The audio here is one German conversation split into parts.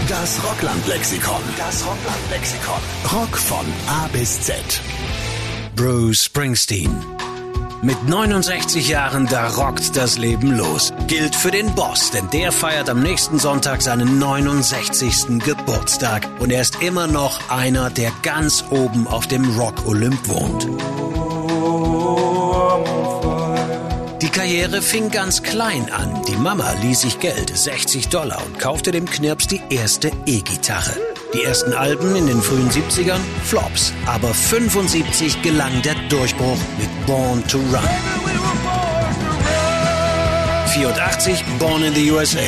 Das Rockland-Lexikon. Das Rockland-Lexikon. Rock von A bis Z. Bruce Springsteen. Mit 69 Jahren, da rockt das Leben los. Gilt für den Boss, denn der feiert am nächsten Sonntag seinen 69. Geburtstag. Und er ist immer noch einer, der ganz oben auf dem Rock-Olymp wohnt. Die Karriere fing ganz klein an. Die Mama lieh sich Geld, $60, und kaufte dem Knirps die erste E-Gitarre. Die ersten Alben in den frühen 70ern, Flops. Aber 75 gelang der Durchbruch mit Born to Run. 84 Born in the USA.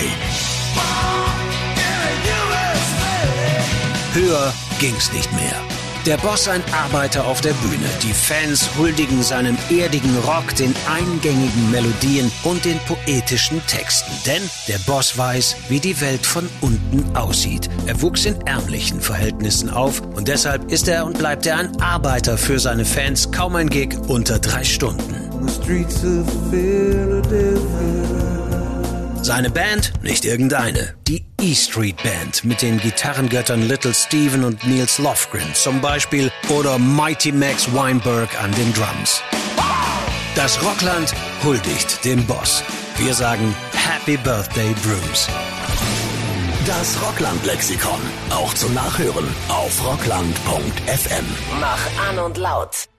Höher ging's nicht mehr. Der Boss ein Arbeiter auf der Bühne. Die Fans huldigen seinem erdigen Rock, den eingängigen Melodien und den poetischen Texten. Denn der Boss weiß, wie die Welt von unten aussieht. Er wuchs in ärmlichen Verhältnissen auf und deshalb ist er und bleibt er ein Arbeiter für seine Fans. Kaum ein Gig unter 3 Stunden. Seine Band, nicht irgendeine, die E Street Band mit den Gitarrengöttern Little Steven und Niels Lofgren zum Beispiel oder Mighty Max Weinberg an den Drums. Das Rockland huldigt dem Boss. Wir sagen Happy Birthday, Bruce. Das Rockland-Lexikon, auch zum Nachhören auf rockland.fm. Mach an und laut.